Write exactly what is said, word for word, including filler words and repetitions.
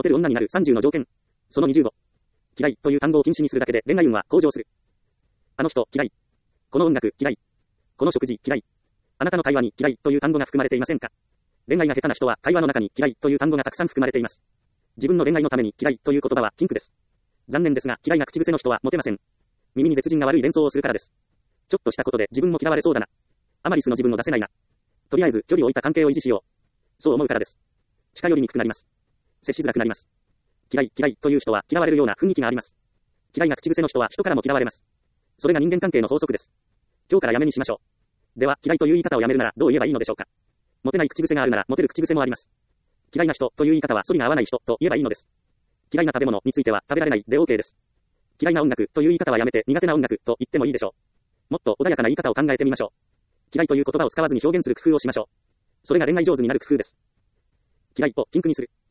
テる女になるさんじゅうの条件。そのにじゅうご。嫌いという単語を禁止にするだけで恋愛運は向上する。あの人嫌い。この音楽嫌い。この食事嫌い。あなたの会話に嫌いという単語が含まれていませんか？恋愛が下手な人は会話の中に嫌いという単語がたくさん含まれています。自分の恋愛のために嫌いという言葉は禁句です。残念ですが嫌いな口癖の人はモテません。耳に絶人が悪い連想をするからです。ちょっとしたことで自分も嫌われそうだな。あまり素の自分を出せないな。とりあえず距離を置いた関係を維持しよう。そう思うからです。近寄りにくくなります。接しづらくなります。嫌い嫌いという人は嫌われるような雰囲気があります。嫌いな口癖の人は人からも嫌われます。それが人間関係の法則です。今日からやめにしましょう。では嫌いという言い方をやめるならどう言えばいいのでしょうか。モテない口癖があるならモテる口癖もあります。嫌いな人という言い方は反りが合わない人と言えばいいのです。嫌いな食べ物については食べられないで OK です。嫌いな音楽という言い方はやめて苦手な音楽と言ってもいいでしょう。もっと穏やかな言い方を考えてみましょう。嫌いという言葉を使わずに表現する工夫をしましょう。それが恋愛上手になる工夫です。嫌いを禁句にする。